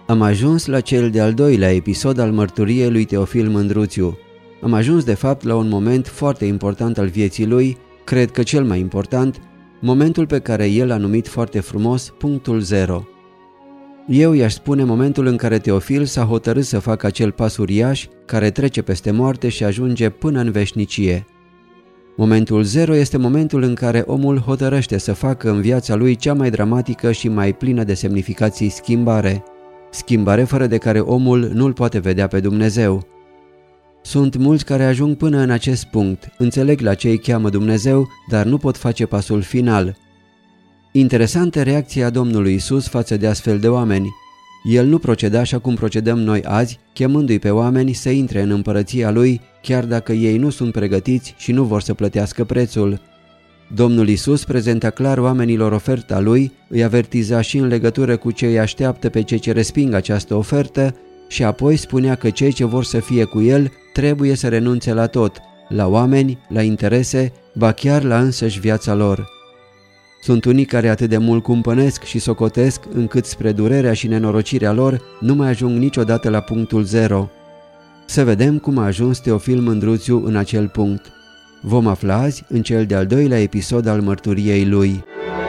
Am ajuns la cel de-al doilea episod al mărturiei lui Teofil Mândruțiu. Am ajuns de fapt la un moment foarte important al vieții lui, cred că cel mai important, momentul pe care el a numit foarte frumos punctul zero. Eu i-aș spune momentul în care Teofil s-a hotărât să facă acel pas uriaș care trece peste moarte și ajunge până în veșnicie. Momentul zero este momentul în care omul hotărăște să facă în viața lui cea mai dramatică și mai plină de semnificații schimbare. Schimbare fără de care omul nu-L poate vedea pe Dumnezeu. Sunt mulți care ajung până în acest punct, înțeleg la ce îi cheamă Dumnezeu, dar nu pot face pasul final. Interesantă reacția Domnului Isus față de astfel de oameni. El nu proceda așa cum procedăm noi azi, chemându-i pe oameni să intre în împărăția Lui, chiar dacă ei nu sunt pregătiți și nu vor să plătească prețul. Domnul Isus prezenta clar oamenilor oferta Lui, îi avertiza și în legătură cu ce îi așteaptă pe cei ce resping această ofertă și apoi spunea că cei ce vor să fie cu El trebuie să renunțe la tot, la oameni, la interese, ba chiar la însăși viața lor. Sunt unii care atât de mult cumpănesc și socotesc încât spre durerea și nenorocirea lor nu mai ajung niciodată la punctul zero. Să vedem cum a ajuns Teofil Mândruțiu în acel punct. Vom afla azi în cel de-al doilea episod al mărturiei lui.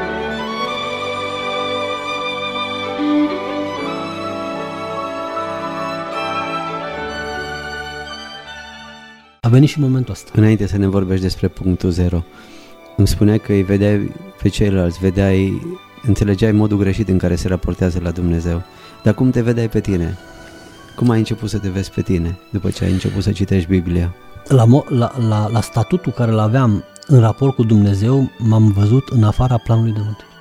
A venit și momentul ăsta. Înainte să ne vorbești despre punctul zero, îmi spuneai că îi vedeai pe ceilalți, înțelegeai modul greșit în care se raportează la Dumnezeu. Dar cum te vedeai pe tine? Cum ai început să te vezi pe tine după ce ai început să citești Biblia? La statutul care îl aveam în raport cu Dumnezeu, m-am văzut în afara planului de mântuire.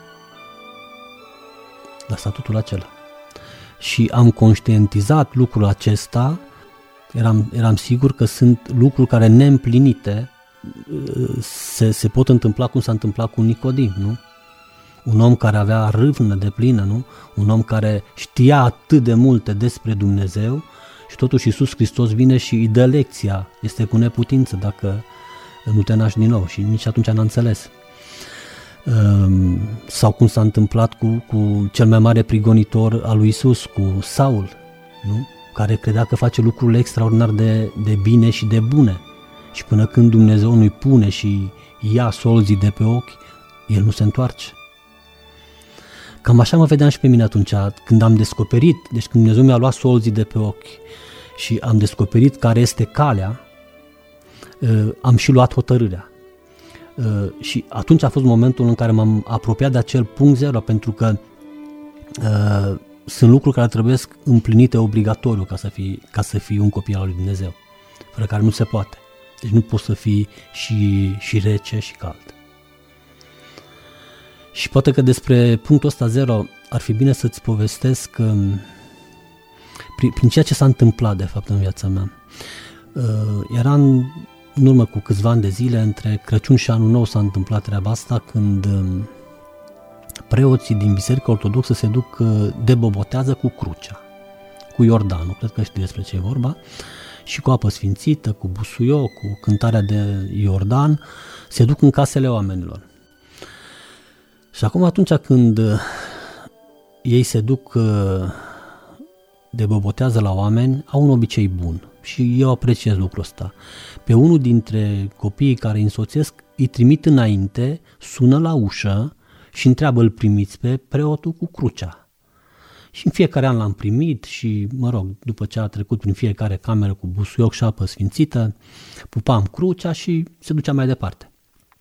La statutul acela. Și am conștientizat lucrul acesta, eram sigur că sunt lucruri care neîmplinite se pot întâmpla cum s-a întâmplat cu Nicodim, nu? Un om care avea râvnă de plină, nu? Un om care știa atât de multe despre Dumnezeu și totuși Iisus Hristos vine și îi dă lecția. Este cu neputință dacă nu te naști din nou și nici atunci n-a înțeles. Sau cum s-a întâmplat cu cel mai mare prigonitor al lui Iisus, cu Saul, nu? Care credea că face lucrurile extraordinar de bine și de bune. Și până când Dumnezeu nu-i pune și ia solzii de pe ochi, el nu se întoarce. Cam așa mă vedeam și pe mine atunci, când am descoperit, deci când Dumnezeu mi-a luat solzii de pe ochi și am descoperit care este calea, am și luat hotărârea. Și atunci a fost momentul în care m-am apropiat de acel punct zero, pentru că sunt lucruri care trebuie împlinite obligatoriu ca să fii un copil al lui Dumnezeu, fără care nu se poate. Deci nu poți să fii și rece și cald. Și poate că despre punctul ăsta zero ar fi bine să-ți povestesc prin ceea ce s-a întâmplat de fapt în viața mea. Era în urmă cu câțiva ani de zile, între Crăciun și Anul Nou s-a întâmplat treaba asta, când preoții din Biserica Ortodoxă se duc de bobotează cu crucea, cu Iordanul, cred că știi despre ce e vorba, și cu apă sfințită, cu busuioc, cu cântarea de Iordan, se duc în casele oamenilor. Și acum atunci când ei se duc de bobotează la oameni, au un obicei bun și eu apreciez lucrul ăsta. Pe unul dintre copiii care îi însoțesc îi trimit înainte, sună la ușă și întreabă, îl primiți pe preotul cu crucea? Și în fiecare an l-am primit și, după ce a trecut prin fiecare cameră cu busuioc și apă sfințită, pupam crucea și se ducea mai departe.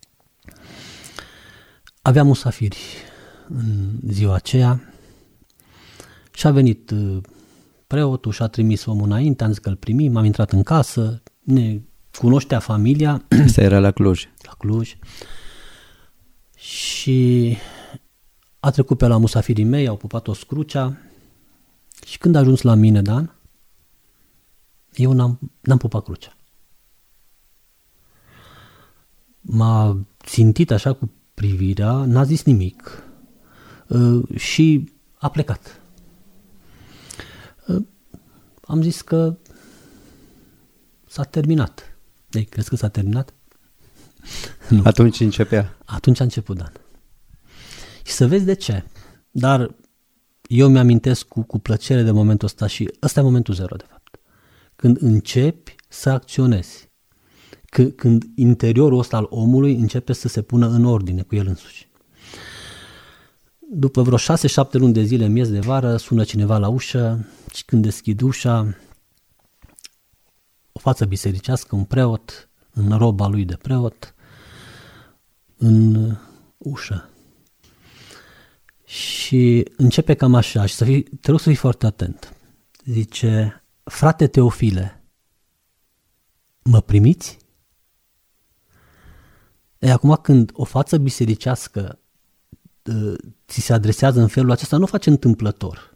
Aveam musafiri în ziua aceea și a venit preotul și a trimis omul înainte, am zis că îl primim, am intrat în casă, ne cunoștea familia. Asta era la Cluj. La Cluj. Și a trecut pe la musafirii mei, au pupat-o crucea și când a ajuns la mine, Dan, eu n-am pupat crucea. M-a țintit așa cu privirea, n-a zis nimic și a plecat. Am zis că s-a terminat. Ei, crezi că s-a terminat? Nu. Atunci începea. Atunci a început, Dan. Și să vezi de ce. Dar eu mi-amintesc cu plăcere de momentul ăsta și ăsta e momentul zero, de fapt. Când începi să acționezi, când interiorul ăsta al omului începe să se pună în ordine cu el însuși. După vreo 6-7 luni de zile, miez de vară, sună cineva la ușă și când deschid ușa, o față bisericească, un preot, în roba lui de preot, în ușă. Și începe cam așa și te rog să fii foarte atent. Zice: frate Teofile, mă primiți? Acum când o față bisericească ți se adresează în felul acesta, nu o face întâmplător.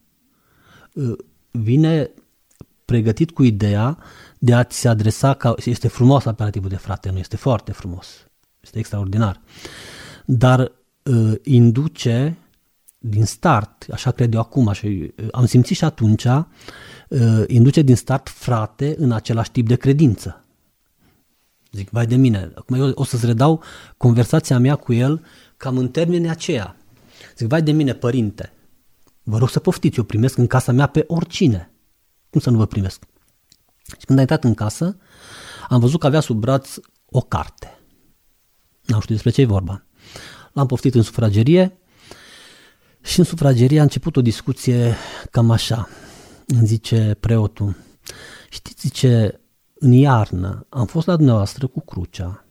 Vine pregătit cu ideea de a ți se adresa ca... Este frumos apelativul de frate, nu este foarte frumos. Este extraordinar. Dar induce din start, așa cred eu acum, și am simțit și atunci, induce din start frate în același tip de credință. Zic, vai de mine, acum eu o să-ți redau conversația mea cu el cam în termenii aceia. Zic, vai de mine, părinte, vă rog să poftiți, eu primesc în casa mea pe oricine. Cum să nu vă primesc? Și când a intrat în casă, am văzut că avea sub braț o carte. N-am știut despre ce e vorba. L-am poftit în sufragerie și în sufragerie a început o discuție cam așa. Îmi zice preotul: știți, zice, în iarnă am fost la dumneavoastră cu crucea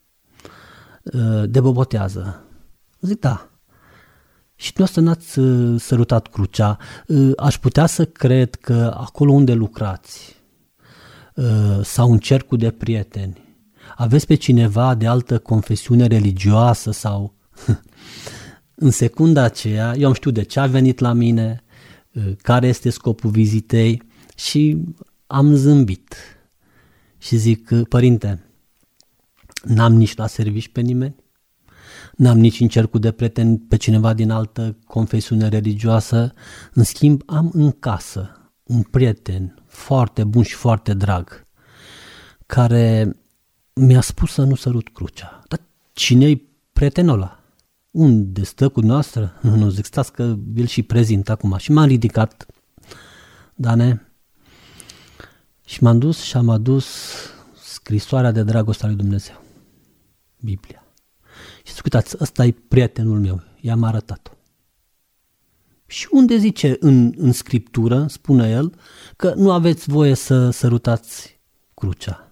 de bobotează. Zic, da. Și dumneavoastră n-ați sărutat crucea. Aș putea să cred că acolo unde lucrați sau în cercul de prieteni aveți pe cineva de altă confesiune religioasă sau... În secunda aceea eu am știut de ce a venit la mine, care este scopul vizitei și am zâmbit. Și zic: părinte, n-am nici la servici pe nimeni, n-am nici în cercul de prieteni pe cineva din altă confesiune religioasă, în schimb am în casă un prieten foarte bun și foarte drag, care mi-a spus să nu sărut crucea. Dar cine-i prietenul ăla? Unde stă cu noastră? Nu, zic, stați că îl și prezint acum. Și m-am ridicat, Dane, și m-am dus și am adus scrisoarea de dragoste a lui Dumnezeu, Biblia. Și zic, uitați, ăsta e prietenul meu, i-am arătat-o. Și unde zice în Scriptură, spune el, că nu aveți voie să sărutați crucea?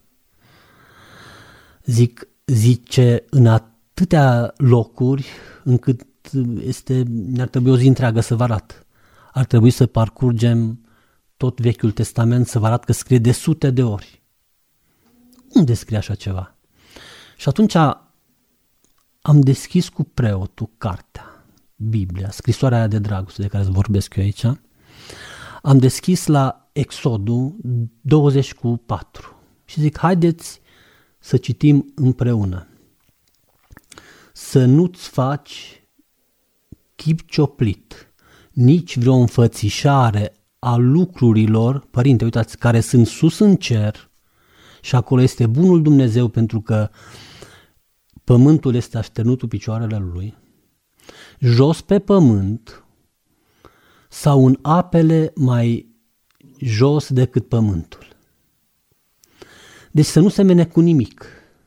Zice în atâtea locuri încât ne-ar trebui o zi întreagă să vă arăt. Ar trebui să parcurgem tot Vechiul Testament să vă arăt că scrie de sute de ori. Unde scrie așa ceva? Și atunci am deschis cu preotul cartea, Biblia, scrisoarea aia de dragoste de care îți vorbesc eu aici. Am deschis la Exodul 24 și zic, haideți să citim împreună. Să nu-ți faci chip cioplit, nici vreo înfățișare a lucrurilor, părinte, uitați, care sunt sus în cer și acolo este bunul Dumnezeu pentru că pământul este așternutul picioarele lui, jos pe pământ sau în apele mai jos decât pământul. Deci să nu semene cu nimic.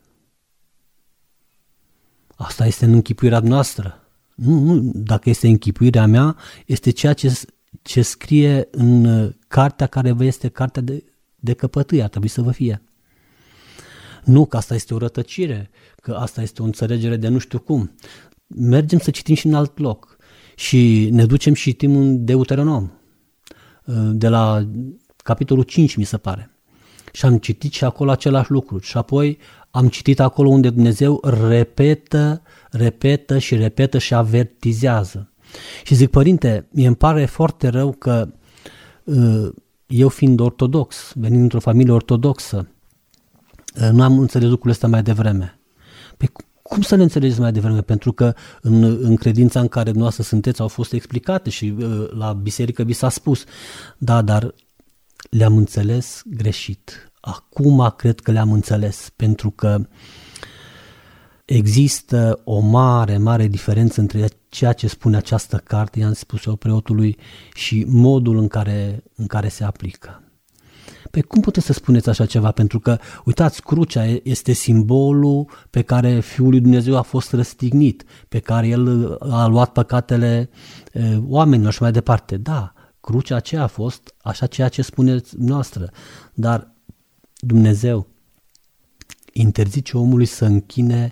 Asta este în închipuirea noastră. Nu, dacă este închipuirea mea, este ceea ce scrie în cartea care vă este cartea de căpătâi, ar trebui să vă fie. Nu că asta este o rătăcire, că asta este o înțelegere de nu știu cum. Mergem să citim și în alt loc și ne ducem și citim în Deuteronom, de la capitolul 5, mi se pare. Și am citit și acolo același lucru. Și apoi am citit acolo unde Dumnezeu repetă și avertizează. Și zic, părinte, mie îmi pare foarte rău că eu fiind ortodox, venind într-o familie ortodoxă, nu am înțeles lucrurile astea mai devreme. Păi cum să le înțelegeți mai devreme? Pentru că în credința în care dumneavoastră sunteți au fost explicate și la biserică vi s-a spus. Da, dar le-am înțeles greșit. Acum cred că le-am înțeles, pentru că există o mare, mare diferență între ceea ce spune această carte, i-am spus eu preotului, și modul în care se aplică. Păi cum puteți să spuneți așa ceva? Pentru că, uitați, crucea este simbolul pe care Fiul lui Dumnezeu a fost răstignit, pe care El a luat păcatele oamenilor și mai departe. Da, crucea aceea a fost așa ceea ce spuneți noastră, dar Dumnezeu interzice omului să închine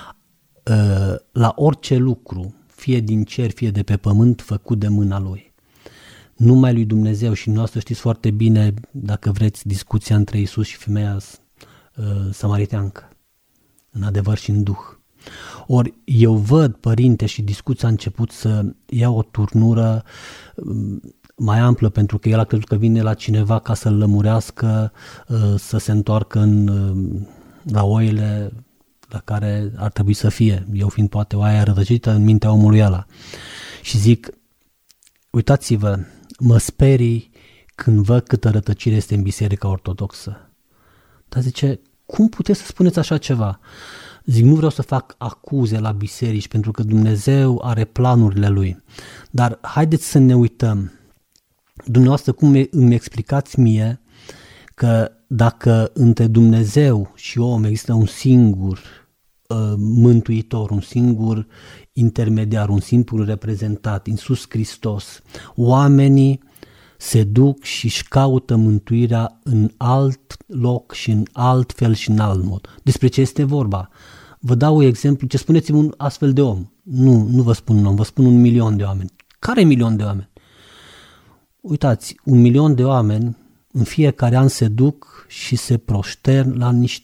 la orice lucru, fie din cer, fie de pe pământ, făcut de mâna Lui. Numai lui Dumnezeu, și noastră știți foarte bine, dacă vreți, discuția între Iisus și femeia samariteancă, în adevăr și în duh. Ori eu văd, părinte, și discuția a început să ia o turnură mai amplă, pentru că el a crezut că vine la cineva ca să-l lămurească, să se întoarcă la oile la care ar trebui să fie, eu fiind poate oaia rătăcită în mintea omului ăla. Și zic, uitați-vă, mă sperii când văd câtă rătăcire este în Biserica Ortodoxă. Dar zice, cum puteți să spuneți așa ceva? Zic, nu vreau să fac acuze la biserici, pentru că Dumnezeu are planurile Lui. Dar haideți să ne uităm. Dumneavoastră, cum îmi explicați mie că dacă între Dumnezeu și om există un singur mântuitor, un singur intermediar, un singur reprezentat, Iisus Hristos, oamenii se duc și își caută mântuirea în alt loc și în alt fel și în alt mod. Despre ce este vorba? Vă dau un exemplu, ce spuneți-mi un astfel de om. Nu vă spun un om, vă spun 1 milion de oameni. Care 1 milion de oameni? Uitați, 1 milion de oameni în fiecare an se duc și se prostern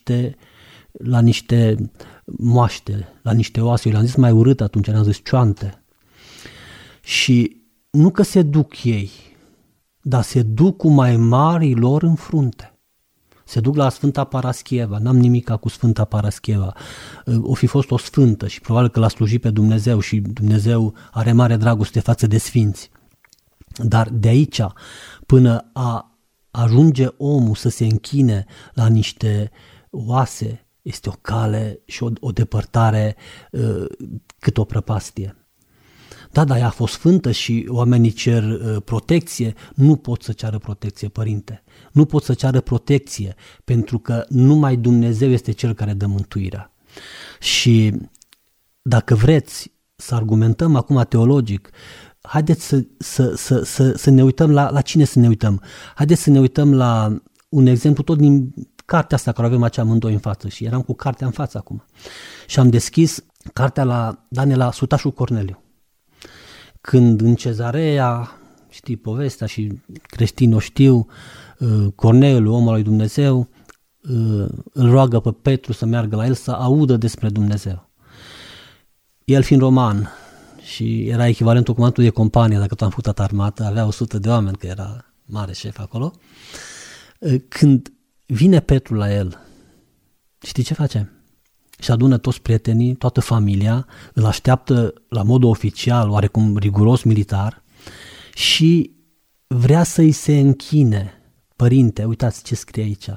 la niște moaște, la niște oase. Eu le-am zis mai urât atunci, le-am zis cioante. Și nu că se duc ei, dar se duc cu mai marii lor în frunte. Se duc la Sfânta Paraschieva, n-am nimica cu Sfânta Paraschieva, o fi fost o sfântă și probabil că l-a slujit pe Dumnezeu și Dumnezeu are mare dragoste față de sfinți. Dar de aici până a ajunge omul să se închine la niște oase, este o cale și o depărtare cât o prăpastie. Da, dar ea a fost sfântă și oamenii cer protecție. Nu pot să ceară protecție, părinte. Nu pot să ceară protecție, pentru că numai Dumnezeu este Cel care dă mântuirea. Și dacă vreți să argumentăm acum teologic, haideți să ne uităm la cine să ne uităm. Haideți să ne uităm la un exemplu tot din cartea asta, care avem acea amândoi în față, și eram cu cartea în față acum. Și am deschis cartea la Sutașul Corneliu. Când în Cezarea, știi povestea și creștinii o știu, Corneliu, omul lui Dumnezeu, îl roagă pe Petru să meargă la el să audă despre Dumnezeu. El fiind roman și era echivalentul comandului de companie, dacă tot am făcut armată, avea 100 de oameni, că era mare șef acolo. Când vine Petru la el, știi ce face? Și adună toți prietenii, toată familia, îl așteaptă la modul oficial, oarecum riguros militar, și vrea să-i se închine. Părinte, uitați ce scrie aici.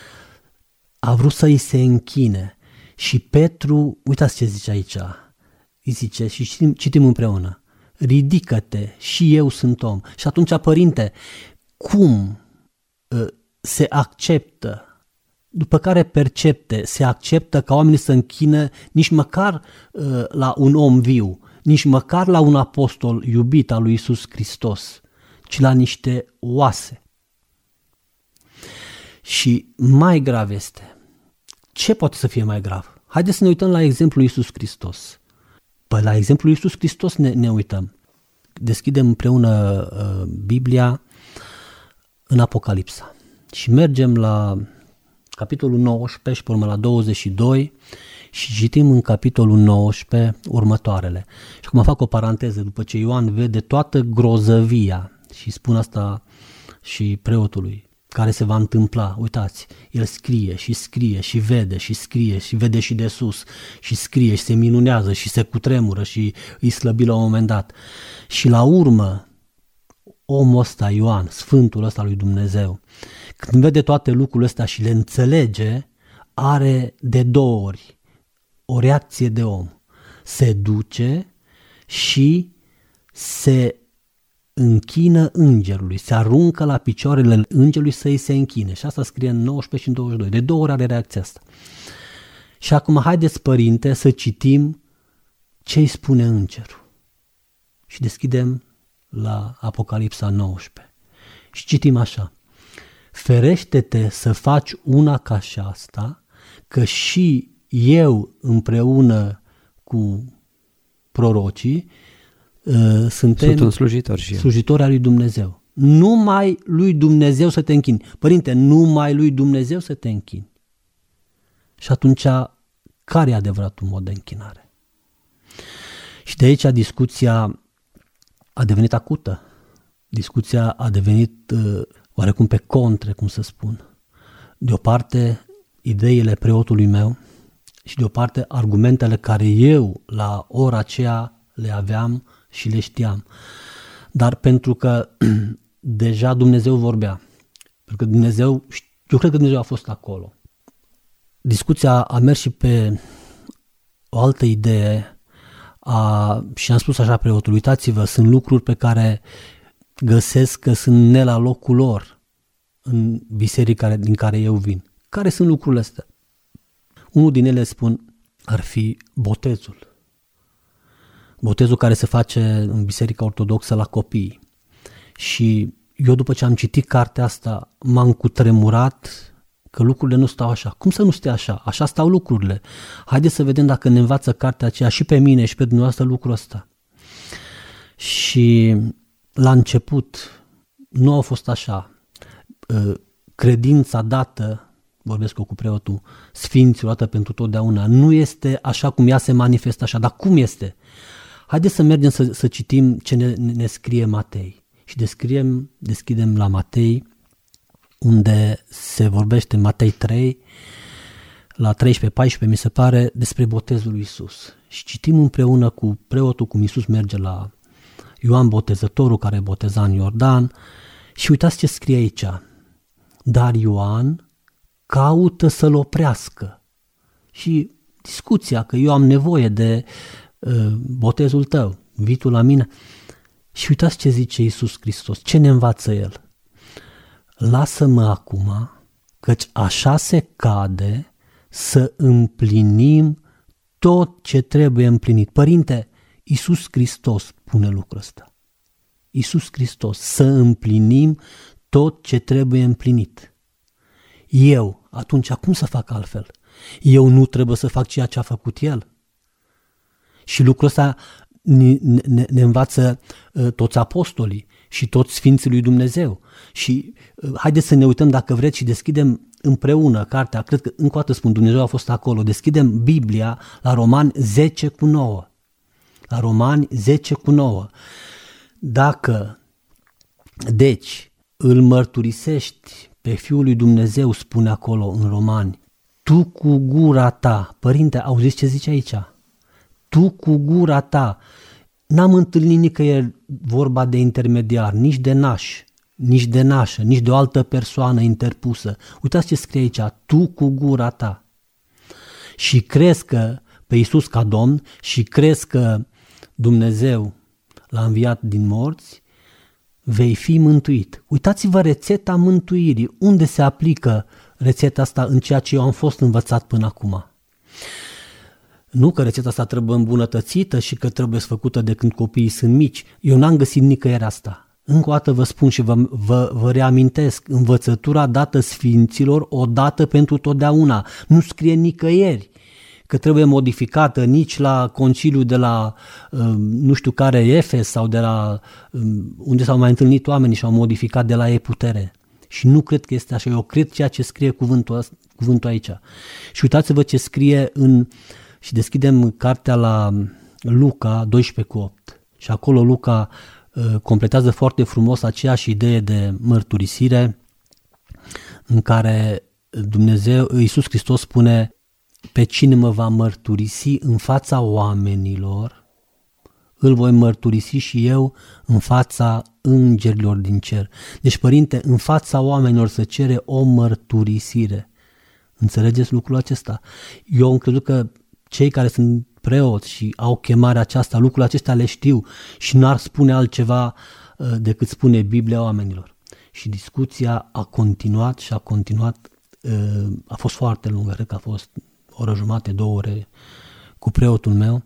A vrut să-i se închine. Și Petru, uitați ce zice aici. Îi zice, și citim împreună, ridică-te, și eu sunt om. Și atunci, părinte, cum se acceptă, după care percepte, se acceptă ca oamenii să închină nici măcar la un om viu, nici măcar la un apostol iubit al lui Iisus Hristos, ci la niște oase. Și mai grav este. Ce poate să fie mai grav? Haideți să ne uităm la exemplul Iisus Hristos. Păi la exemplul Iisus Hristos ne uităm. Deschidem împreună Biblia în Apocalipsa și mergem la capitolul 19 și pe urmă la 22 și citim în capitolul 19 următoarele. Și acum fac o paranteză, după ce Ioan vede toată grozăvia, și spun asta și preotului, care se va întâmpla, uitați, el scrie și vede și scrie și vede și de sus și scrie și se minunează și se cutremură și îi slăbi la un moment dat. Și la urmă, omul ăsta, Ioan, sfântul ăsta lui Dumnezeu, când vede toate lucrurile astea și le înțelege, are de 2 ori o reacție de om. Se duce și se închină îngerului, se aruncă la picioarele îngerului să îi se închine. Și asta scrie în 19 și în 22. De 2 ori are reacția asta. Și acum haideți, părinte, să citim ce îi spune îngerul. Și deschidem la Apocalipsa 19. Și citim așa: ferește-te să faci una ca aceasta, că și eu împreună cu prorocii sunt un slujitor și slujitori al lui Dumnezeu. Numai lui Dumnezeu să te închini. Părinte, numai lui Dumnezeu să te închini. Și atunci, care e adevăratul mod de închinare? Și de aici discuția a devenit acută. Discuția a devenit oarecum pe contre, cum să spun. De o parte, ideile preotului meu și de o parte, argumentele care eu la ora aceea le aveam și le știam. Dar pentru că deja Dumnezeu vorbea, pentru că eu cred că Dumnezeu a fost acolo. Discuția a mers și pe o altă idee și am spus așa preotul: uitați-vă, sunt lucruri pe care găsesc că sunt ne la locul lor în biserica din care eu vin. Care sunt lucrurile astea? Unul din ele, spun, ar fi botezul. Botezul care se face în Biserica Ortodoxă la copii. Și eu, după ce am citit cartea asta, m-am cutremurat că lucrurile nu stau așa. Cum să nu stea așa? Așa stau lucrurile. Haideți să vedem dacă ne învață cartea aceea și pe mine și pe dumneavoastră lucrul ăsta. Și la început nu a fost așa. Credința dată, vorbesc eu cu preotul, sfinților dată pentru totdeauna, nu este așa cum ea se manifestă așa. Dar cum este? Haideți să mergem să citim ce ne scrie Matei. Și deschidem la Matei, unde se vorbește în Matei 3, la 13-14, mi se pare, despre botezul lui Iisus. Și citim împreună cu preotul cum Iisus merge la Ioan Botezătorul, care boteza în Iordan. Și uitați ce scrie aici: dar Ioan caută să-l oprească. Și discuția că eu am nevoie de botezul tău, vii tu la mine. Și uitați ce zice Iisus Hristos, ce ne învață El: lasă-mă acum, căci așa se cade să împlinim tot ce trebuie împlinit. Părinte, Iisus Hristos spune lucrul ăsta. Iisus Hristos, să împlinim tot ce trebuie împlinit. Eu, atunci, cum să fac altfel? Eu nu trebuie să fac ceea ce a făcut El? Și lucrul ăsta ne învață toți apostolii și toți sfinții lui Dumnezeu. Și haideți să ne uităm, dacă vreți, și deschidem împreună cartea. Cred că, încă o dată spun, Dumnezeu a fost acolo. Deschidem Biblia la Romani 10:9. La Romani 10:9. Dacă, deci, îl mărturisești pe Fiul lui Dumnezeu, spune acolo în Romani, tu cu gura ta, părinte, auziți ce zice aici? Tu cu gura ta. N-am întâlnit nicăieri vorba de intermediar, nici de naș, nici de nașă, nici de o altă persoană interpusă. Uitați ce scrie aici: tu cu gura ta. Și crezi că pe Iisus ca Domn și crezi că Dumnezeu l-a înviat din morți, vei fi mântuit. Uitați-vă rețeta mântuirii. Unde se aplică rețeta asta în ceea ce eu am fost învățat până acum? Nu că rețeta asta trebuie îmbunătățită și că trebuie făcută de când copiii sunt mici. Eu n-am găsit nicăieri asta. Încă o dată vă spun și vă reamintesc, învățătura dată sfinților odată pentru totdeauna. Nu scrie nicăieri că trebuie modificată nici la conciliul de la nu știu care Efes sau de la unde s-au mai întâlnit oamenii și au modificat de la putere. Și nu cred că este așa. Eu cred ceea ce scrie cuvântul aici. Și uitați-vă ce scrie și deschidem cartea la Luca 12:8. Și acolo Luca completează foarte frumos aceeași idee de mărturisire în care Iisus Hristos spune: pe cine mă va mărturisi în fața oamenilor, îl voi mărturisi și eu în fața îngerilor din cer. Deci, părinte, în fața oamenilor se cere o mărturisire. Înțelegeți lucrul acesta? Eu am crezut că cei care sunt preoți și au chemarea aceasta, lucrurile acestea le știu și n-ar spune altceva decât spune Biblia oamenilor. Și discuția a continuat și a continuat, a fost foarte lungă, cred că a fost o oră jumate, 2 ore cu preotul meu.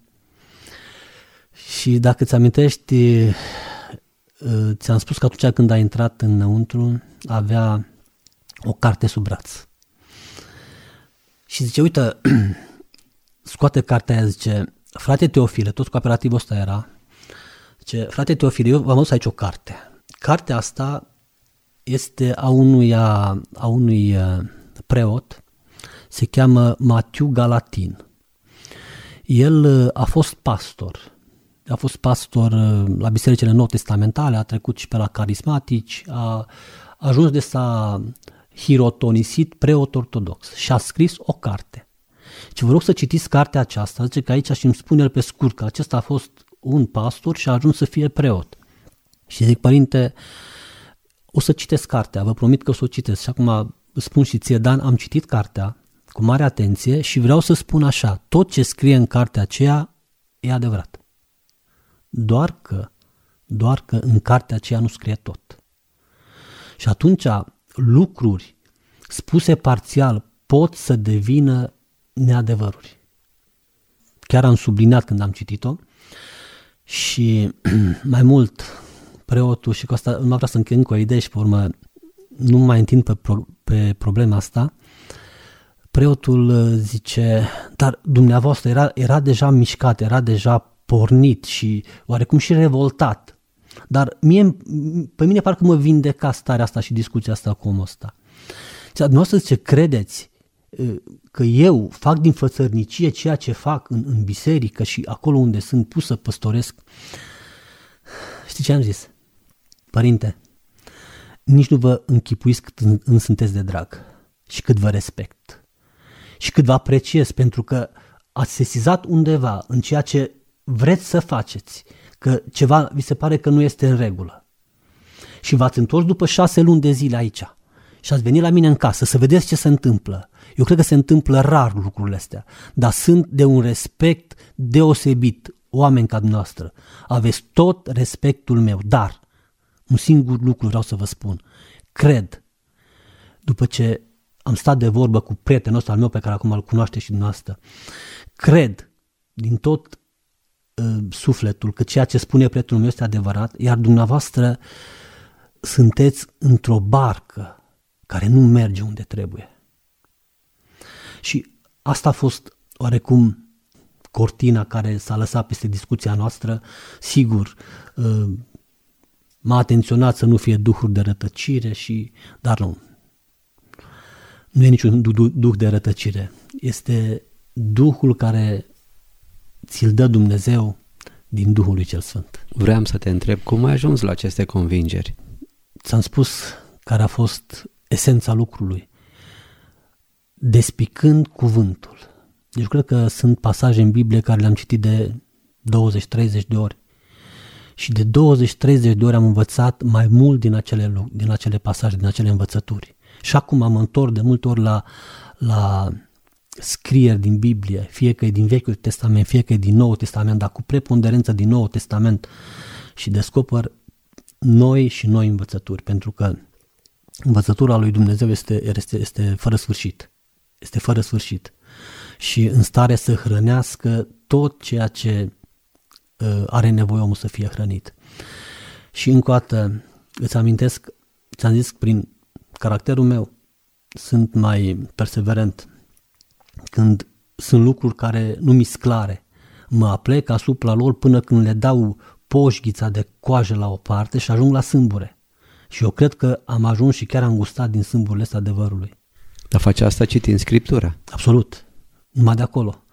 Și dacă îți amintești, ți-am spus că atunci când a intrat înăuntru, avea o carte sub braț. Și zice, uite, scoate cartea aia, zice, frate Teofile, tot cooperativul ăsta era, zice, frate Teofile, eu v-am adus aici o carte. Cartea asta este a unui preot, se cheamă Matiu Galatin. El a fost pastor la bisericile nou testamentale, a trecut și pe la carismatici, a ajuns de s-a hirotonisit preot ortodox și a scris o carte. Și vă rog să citiți cartea aceasta, zice că aici și îmi spune el pe scurt că acesta a fost un pastor și a ajuns să fie preot. Și zic, părinte, o să citesc cartea, vă promit că o să o citesc. Și acum spun și ție, Dan, am citit cartea cu mare atenție și vreau să spun așa, tot ce scrie în cartea aceea e adevărat. Doar că în cartea aceea nu scrie tot. Și atunci lucruri spuse parțial pot să devină neadevăruri. Chiar am subliniat când am citit-o și mai mult preotul, și cu asta nu vreau să închei încă o idee și pe urmă nu mai întind pe problema asta, preotul zice, dar dumneavoastră era deja mișcat, era deja pornit și oarecum și revoltat. Dar pe mine parcă mă vindeca starea asta și discuția asta cu omul ăsta. Dumneavoastră zice, credeți că eu fac din fățărnicie ceea ce fac în biserică și acolo unde sunt pus să păstoresc? Știi ce am zis? Părinte, nici nu vă închipuiți cât îmi sunteți de drag și cât vă respect și cât vă apreciez, pentru că ați sesizat undeva în ceea ce vreți să faceți că ceva vi se pare că nu este în regulă și v-ați întors după 6 luni de zile aici și ați venit la mine în casă să vedeți ce se întâmplă. Eu cred că se întâmplă rar lucrurile astea, dar sunt de un respect deosebit, oameni ca dumneavoastră. Aveți tot respectul meu, dar un singur lucru vreau să vă spun. Cred, după ce am stat de vorbă cu prietenul ăsta al meu pe care acum îl cunoaște și dumneavoastră, cred din tot sufletul că ceea ce spune prietenul meu este adevărat, iar dumneavoastră sunteți într-o barcă care nu merge unde trebuie. Și asta a fost oarecum cortina care s-a lăsat peste discuția noastră. Sigur, m-a atenționat să nu fie duhuri de rătăcire, dar nu e niciun duh de rătăcire. Este Duhul care ți-l dă Dumnezeu din Duhul lui cel Sfânt. Vreau să te întreb, cum ai ajuns la aceste convingeri? Ți-am spus care a fost esența lucrului. Despicând cuvântul. Deci cred că sunt pasaje în Biblie care le-am citit de 20-30 de ori. Și de 20-30 de ori am învățat mai mult din acele pasaje, din acele învățături. Și acum mă întorc de multe ori la scrieri din Biblie, fie că e din Vechiul Testament, fie că e din Noul Testament, dar cu preponderență din Noul Testament, și descoper noi învățături, pentru că învățătura lui Dumnezeu este fără sfârșit. Este fără sfârșit. Și în stare să hrănească tot ceea ce are nevoie omul să fie hrănit. Și încă o dată îți amintesc, ți-am zis, prin caracterul meu sunt mai perseverent. Când sunt lucruri care nu mi-s clare, mă aplec asupra lor până când le dau poșghița de coajă la o parte și ajung la sâmbure. Și eu cred că am ajuns și chiar am gustat din sâmburile astea adevărului. Dar faci asta citind Scriptura? Absolut. Numai de acolo.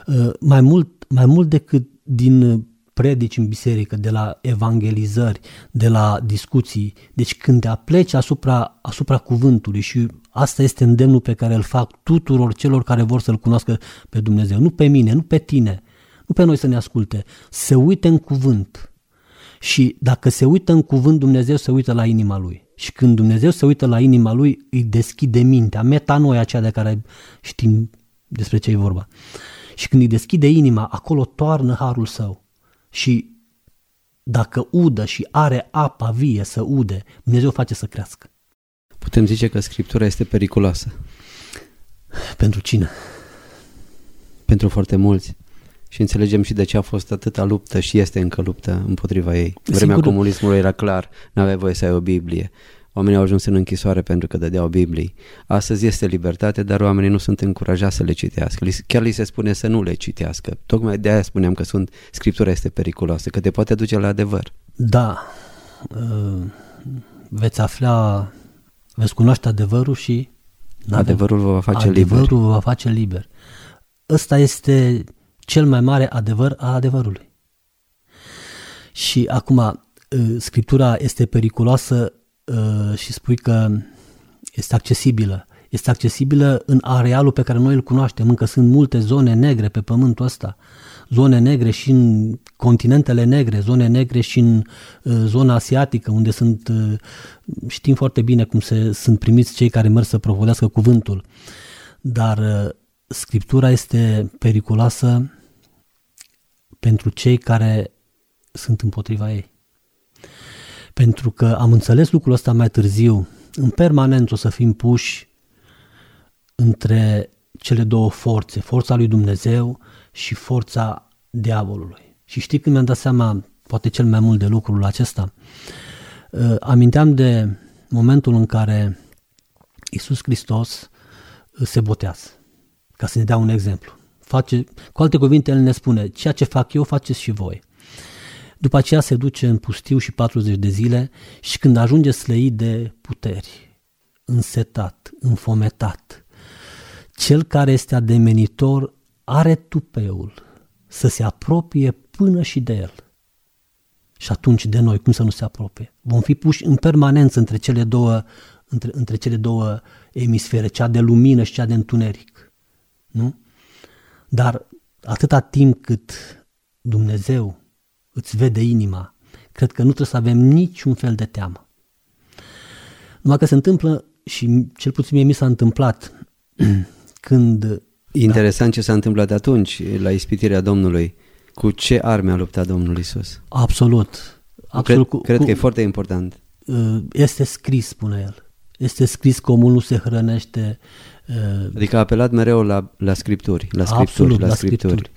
Mai mult decât din predici în biserică, de la evangelizări, de la discuții. Deci când te apleci asupra cuvântului, și asta este îndemnul pe care îl fac tuturor celor care vor să-L cunoască pe Dumnezeu. Nu pe mine, nu pe tine, nu pe noi să ne asculte. Se uite în cuvânt. Și dacă se uită în cuvânt, Dumnezeu se uită la inima Lui. Și când Dumnezeu se uită la inima Lui, îi deschide mintea, metanoia aceea de care știm despre ce e vorba. Și când îi deschide inima, acolo toarnă harul său. Și dacă udă și are apa vie să ude, Dumnezeu face să crească. Putem zice că Scriptura este periculoasă. Pentru cine? Pentru foarte mulți. Și înțelegem și de ce a fost atâta luptă și este încă luptă împotriva ei. Vremea comunismului era clar, n-aveai voie să ai o Biblie. Oamenii au ajuns în închisoare pentru că dădeau Biblii. Astăzi este libertate, dar oamenii nu sunt încurajați să le citească. Chiar li se spune să nu le citească. Tocmai de aia spuneam că Scriptura este periculoasă, că te poate duce la adevăr. Da, veți cunoaște adevărul și adevărul vă va face liber. Adevărul vă va face liber. Ăsta este cel mai mare adevăr al adevărului. Și acum, Scriptura este periculoasă și spui că este accesibilă. Este accesibilă în arealul pe care noi îl cunoaștem. Încă sunt multe zone negre pe pământul ăsta. Zone negre și în continentele negre, zone negre și în zona asiatică, unde știm foarte bine cum sunt primiți cei care merg să propovădească cuvântul. Dar Scriptura este periculoasă pentru cei care sunt împotriva ei. Pentru că am înțeles lucrul ăsta mai târziu, în permanent o să fim puși între cele două forțe, forța lui Dumnezeu și forța diavolului. Și știi când mi-am dat seama, poate cel mai mult, de lucrul acesta? Aminteam de momentul în care Iisus Hristos se botează, ca să ne dea un exemplu. Cu alte cuvinte, El ne spune, ceea ce fac eu, faceți și voi. După aceea se duce în pustiu și 40 de zile și când ajunge slăit de puteri, însetat, înfometat, cel care este ademenitor are tupeul să se apropie până și de el. Și atunci de noi, cum să nu se apropie? Vom fi puși în permanență între cele două emisfere, cea de lumină și cea de întuneric. Nu? Dar atâta timp cât Dumnezeu îți vede inima, cred că nu trebuie să avem niciun fel de teamă. Numai că se întâmplă, și cel puțin mie mi s-a întâmplat, când... Interesant ce s-a întâmplat atunci, la ispitirea Domnului. Cu ce arme a luptat Domnul Iisus? Absolut. Cred că e foarte important. Este scris, spune el. Este scris că omul nu se hrănește... Adică a apelat mereu la Scripturi. La Scripturi.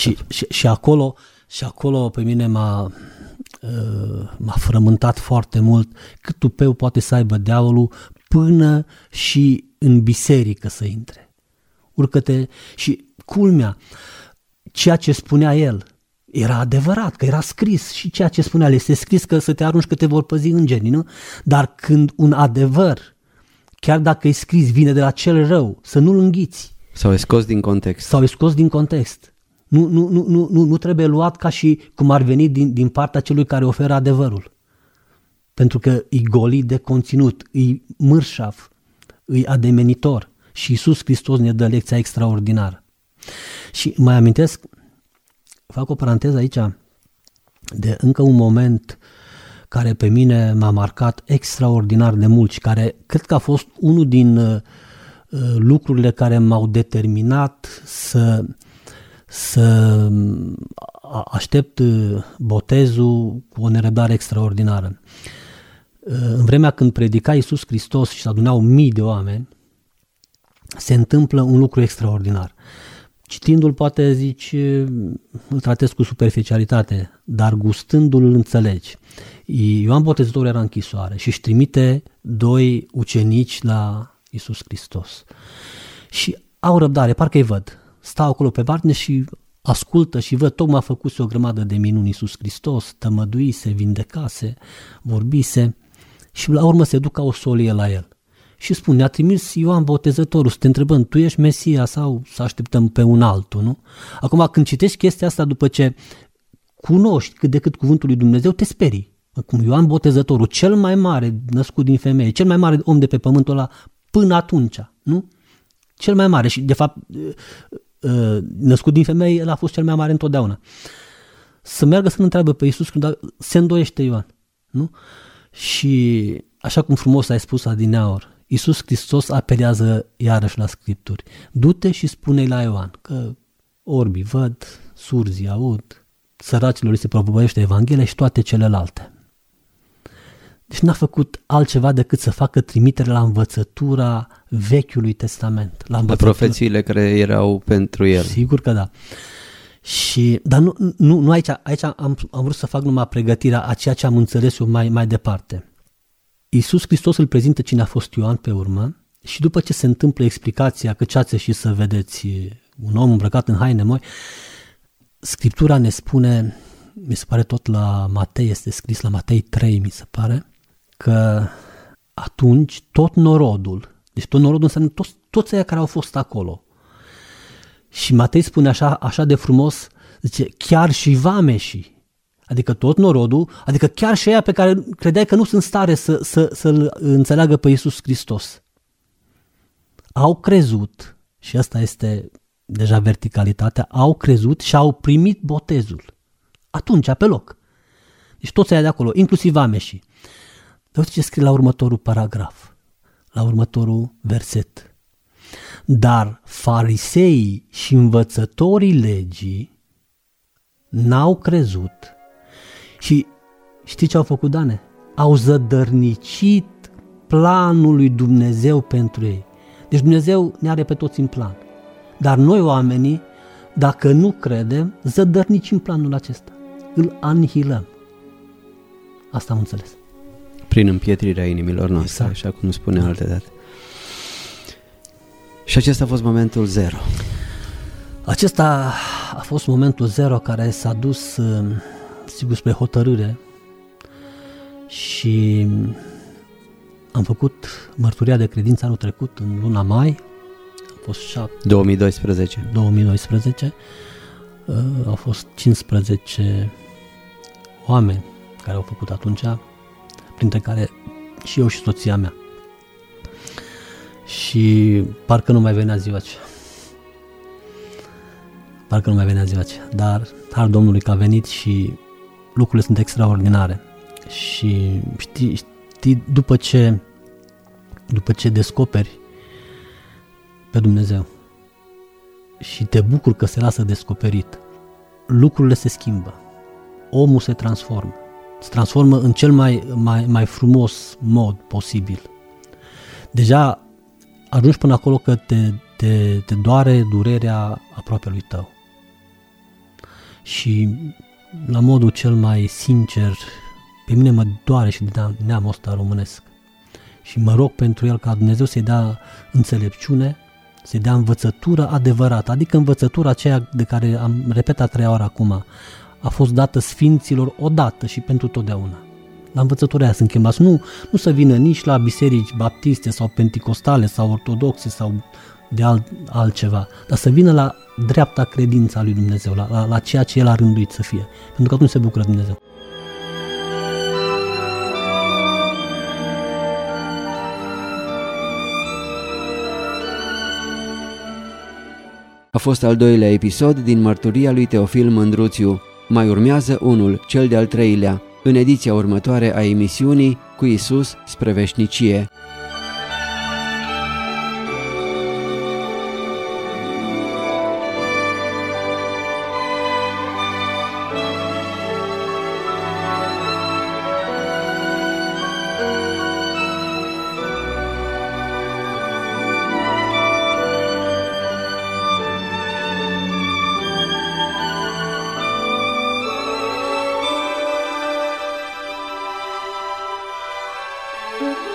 Și acolo pe mine m-a frământat foarte mult cât tupeu poate să aibă diavolul până și în biserică să intre. Urcă-te și culmea, ceea ce spunea el era adevărat, că era scris și ceea ce spunea el este scris că să te arunci că te vor păzi îngerii, nu? Dar când un adevăr, chiar dacă e scris, vine de la cel rău, să nu-l înghiți. Sau e scos din context. Nu trebuie luat ca și cum ar veni din partea celui care oferă adevărul. Pentru că e golit de conținut, e mârșav, e ademenitor. Și Iisus Hristos ne dă lecția extraordinară. Și mai amintesc, fac o paranteză aici, de încă un moment care pe mine m-a marcat extraordinar de mult și care cred că a fost unul din lucrurile care m-au determinat să aștept botezul cu o nerăbdare extraordinară. În vremea când predica Iisus Hristos și se adunau mii de oameni, se întâmplă un lucru extraordinar. Citindu-l poate zici, îl tratezi cu superficialitate, dar gustându-l îl înțelegi. Ioan Botezătorul era închisoare și își trimite 2 ucenici la Iisus Hristos. Și au răbdare, parcă îi văd. Stau acolo pe margine și ascultă și văd, tocmai a făcut o grămadă de minuni Iisus Hristos, tămăduise, vindecase, vorbise și la urmă se duc ca o solie la el. Și spune, ne-a trimis Ioan Botezătorul să te întrebăm, tu ești Mesia sau să așteptăm pe un altul, nu? Acum, când citești chestia asta, după ce cunoști cât de cât cuvântul lui Dumnezeu, te sperii. Cum Ioan Botezătorul, cel mai mare născut din femeie, cel mai mare om de pe pământul ăla până atunci, nu? Cel mai mare și, de fapt, născut din femeie, el a fost cel mai mare întotdeauna. Să meargă să-l întreabă pe Iisus, când se îndoiește Ioan, nu? Și, așa cum frumos ai spus adineaori, Iisus Hristos apelează iarăși la Scripturi. Du-te și spune-i la Ioan că orbii văd, surzii aud, săracilor li se propovăiește Evanghelia și toate celelalte. Deci n-a făcut altceva decât să facă trimitere la învățătura Vechiului Testament. La profețiile care erau pentru el. Sigur că da. Dar nu aici am vrut să fac numai pregătirea a ceea ce am înțeles eu mai departe. Iisus Hristos îl prezintă cine a fost Ioan pe urmă și după ce se întâmplă explicația că ce ați ieșit să vedeți un om îmbrăcat în haine moi, Scriptura ne spune, mi se pare tot la Matei, este scris la Matei 3, mi se pare, că atunci tot norodul, deci tot norodul înseamnă toți aia care au fost acolo. Și Matei spune așa de frumos, zice, chiar și vameșii, adică tot norodul, adică chiar și aia pe care credeai că nu sunt în stare să-L înțeleagă pe Iisus Hristos. Au crezut, și asta este deja verticalitatea, au crezut și au primit botezul. Atunci, pe loc. Deci toți aia de acolo, inclusiv vameșii. Dar uite ce scrie la următorul paragraf, la următorul verset. Dar fariseii și învățătorii legii n-au crezut și știi ce au făcut, Dane? Au zădărnicit planul lui Dumnezeu pentru ei. Deci Dumnezeu ne are pe toți în plan. Dar noi oamenii, dacă nu credem, zădărnicim planul acesta. Îl anihilăm. Asta am înțeles. Prin împietrirea inimilor noastre, exact. Așa cum spune alte date. Și acesta a fost momentul zero. Acesta a fost momentul zero care s-a dus, sigur, spre hotărâre și am făcut mărturia de credință anul trecut, în luna mai, a fost 2012. Au fost 15 oameni care au făcut atunci, printre care și eu și soția mea. Și parcă nu mai venea ziua aceea. Dar har Domnului că a venit și lucrurile sunt extraordinare. Și știi după ce descoperi pe Dumnezeu și te bucuri că se lasă descoperit, lucrurile se schimbă. Omul se transformă în cel mai frumos mod posibil. Deja ajungi până acolo că te doare durerea aproapelui tău. Și la modul cel mai sincer, pe mine mă doare și de neamul ăsta românesc. Și mă rog pentru el ca Dumnezeu să-i dea înțelepciune, să-i dea învățătură adevărată, adică învățătura aceea de care am repetat 3 ori acum, a fost dată sfinților odată și pentru totdeauna. La învățătura aia sunt chemați, nu să vină nici la biserici baptiste sau penticostale sau ortodoxe sau de altceva, dar să vină la dreapta credința lui Dumnezeu, la ceea ce El a rânduit să fie, pentru că atunci se bucură Dumnezeu. A fost al 2-lea episod din mărturia lui Teofil Mândruțiu. Mai urmează unul, cel de-al 3-lea, în ediția următoare a emisiunii Cu Iisus spre veșnicie. Thank you.